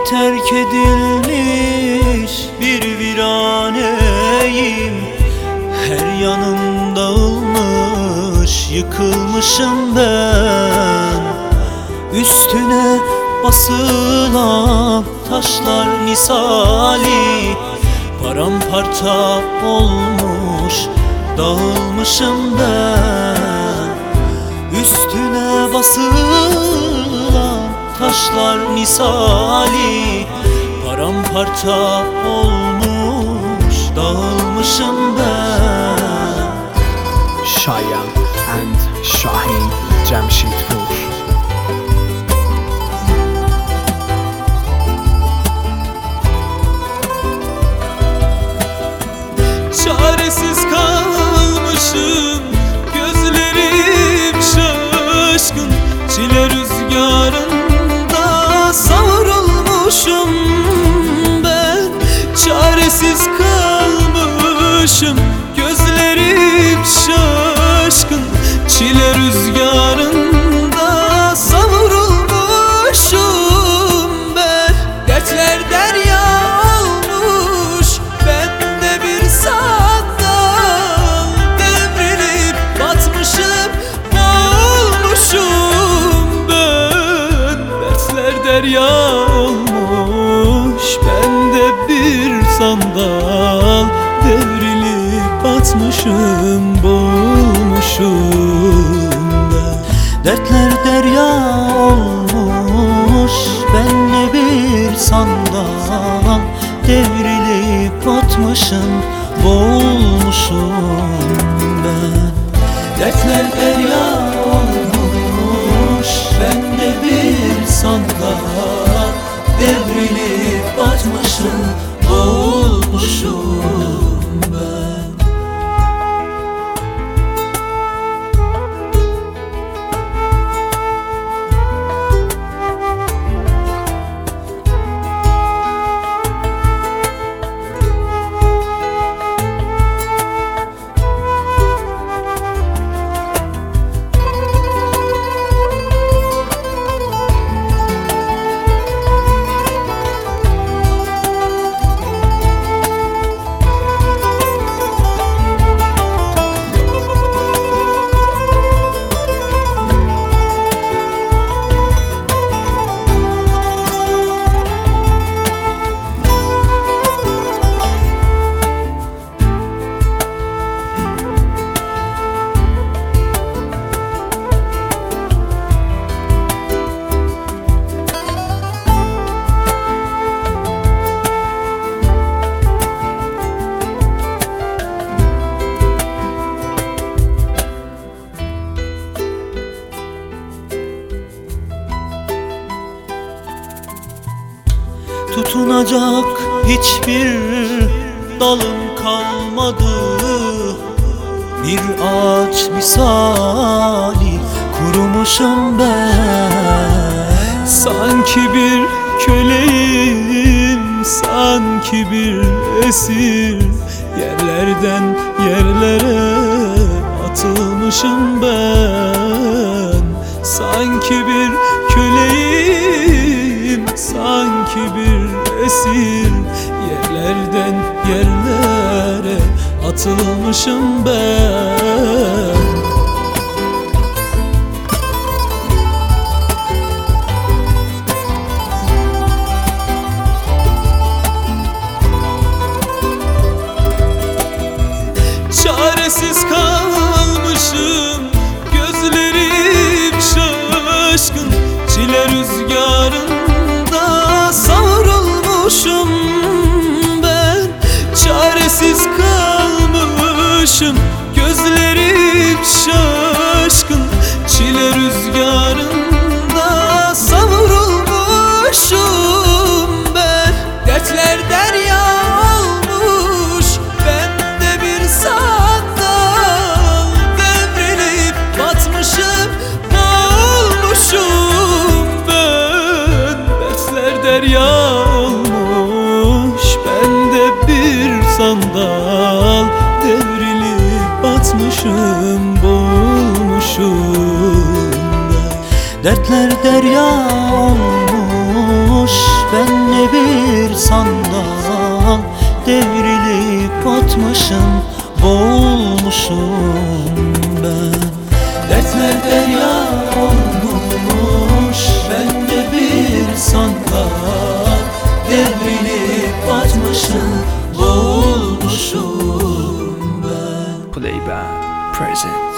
terk edilmiş bir viraneyim. Her yanım dağılmış, yıkılmışım ben. Üstüne basılan taşlar misali paramparça olmuş, dağılmışım ben. Üstüne basılan taşlar misali paramparça olmuş, dağılmışım ben. Shayan and Shahin Jamshedpur. Çaresiz kalmışım, gözlerim şaşkın. Çile rüzgarında savrulmuşum ben. Çaresiz kalmışım, gözlerim şaşkın. Çile rüzgarında savrulmuşum ben. Dertler derya olmuş, bende bir sandal. Devrilip batmışım, boğulmuşum ben. Dertler derya olmuş, bende bir sandal. Devrilip batmışım, boğulmuşum ben. Dertler derya olmuş, bende bir sandal. Devrilip batmışım, boğulmuşum ben. Dertler derya olmuş, bende bir sandal. Devrilip batmışım, boğulmuşum ben. Tutunacak hiçbir dalım kalmadı. Bir ağaç misali kurumuşum ben. Sanki bir köleyim, sanki bir esir. Yerlerden yerlere atılmışım ben. Sanki bir köleyim, sanki bir esir. Yerlerden yerlere atılmışım ben. Çaresiz kalmışım, gözlerim şaşkın. Çile rüzgarında savrulmuşum ben. Çaresiz kalmışım, gözlerim şaşkın. Çile rüzgarında savrulmuşum ben. Dertler derya olmuş, bende bir sandal. Devrilip batmışım, boğulmuşum ben. Dertler derya olmuş, bende bir sandal. Devrilip batmışım, boğulmuşum ben. Dertler derya olmuş, bende sandal devrilip atmışım, boğulmuşum ben. Dertler derya olmuş, ben de bir sandal devrilip atmışım, boğulmuşum ben. Playback present.